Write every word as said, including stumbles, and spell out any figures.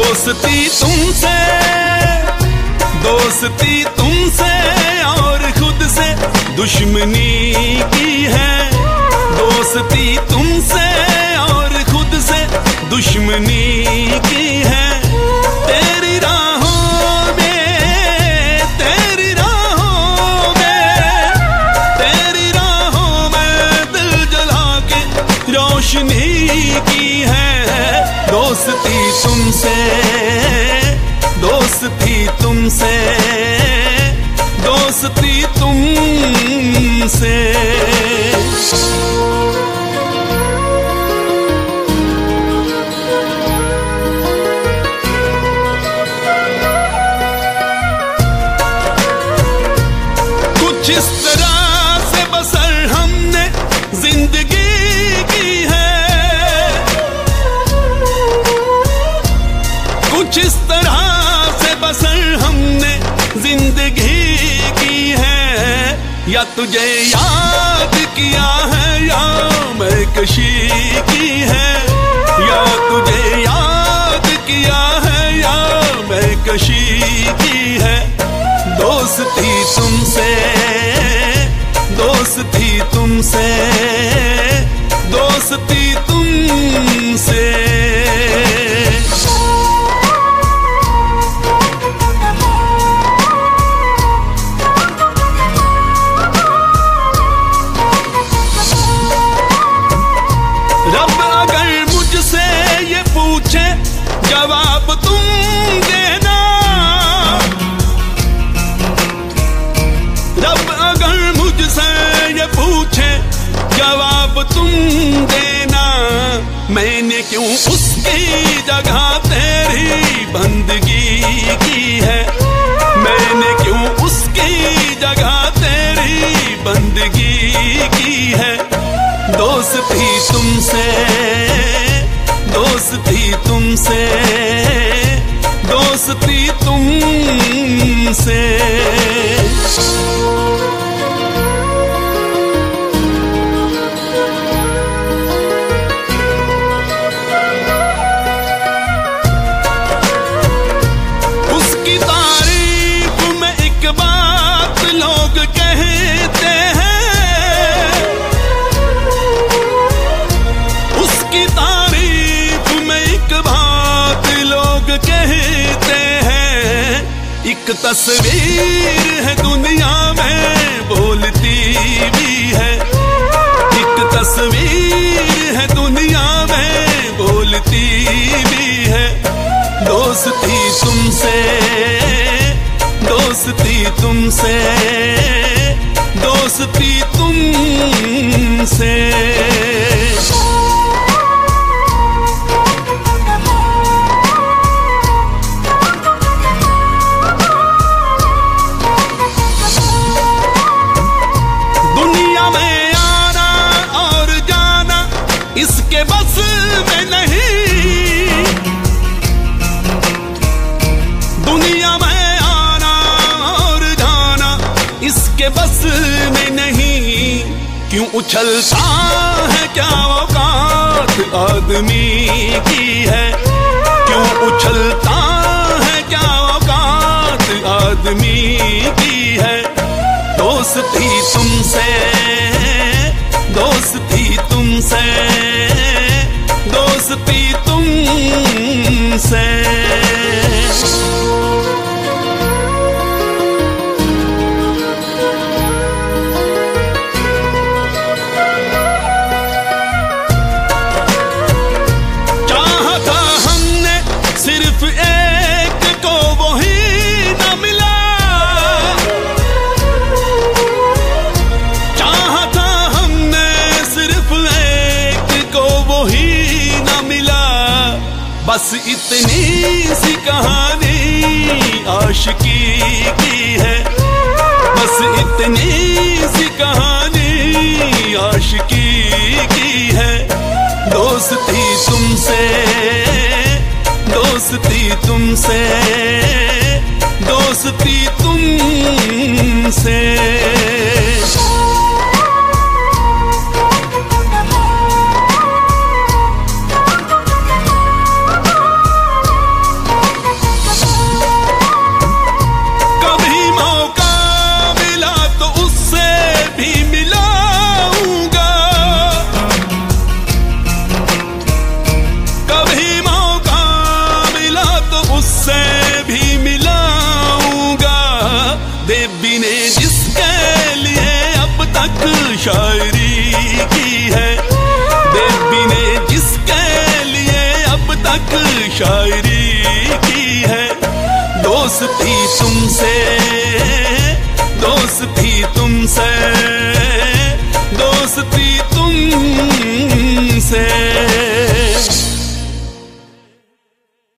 दोस्ती तुमसे, दोस्ती तुमसे और खुद से दुश्मनी की है। दोस्ती तुमसे और खुद से दुश्मनी की है। तेरी राहों में, तेरी राहों में, तेरी राहों में दिल जला के रोशनी की है। दोस्ती तुमसे, दोस्ती तुमसे, दोस्ती तुमसे। कुछ इस तरह से बसर हमने जिंदगी की है, कुछ इस तरह से बसर हमने जिंदगी की है। या तुझे याद किया है या मैं कशी की है, या तुझे याद किया है या मैं कशी की है। दोस्ती तुमसे, दोस्ती तुमसे, दोस्ती तुमसे। रब अगर मुझसे ये पूछे जवाब तुम देना, रब अगर मुझसे ये पूछे जवाब तुम देना। मैंने क्यों उसकी जगह तेरी बंदगी की है, मैंने क्यों उसकी जगह तेरी बंदगी की है। दोस्ती तुमसे, दोस्ती तुमसे, दोस्ती तुमसे। उसकी तारीफ में एक बात लोग कहते हैं, उसकी तारीफ में एक बात लोग कहते हैं। एक तस्वीर है दुनिया में बोलती भी है, एक तस्वीर है दुनिया में बोलती भी है। दोस्ती तुमसे, दोस्ती तुमसे, दोस्ती तुमसे। दुनिया में आना और जाना इसके बस में नहीं, दुनिया में आना और जाना इसके बस में नहीं। क्यों उछलता है क्या औकात आदमी की है, क्यों उछलता है क्या औकात आदमी की है। दोस्ती तुमसे, दोस्ती तुमसे, दोस्ती तुमसे। चाहता हमने सिर्फ एक को वही न मिला, चाहता हमने सिर्फ एक को वही न मिला। बस इतनी सी कहानी आशिकी की है, बस इतनी सी कहानी आशिकी की है। दोस्ती तुमसे, दोस्ती तुमसे, दोस्ती तुमसे। जिगरी की है। दोस्ती तुमसे, दोस्ती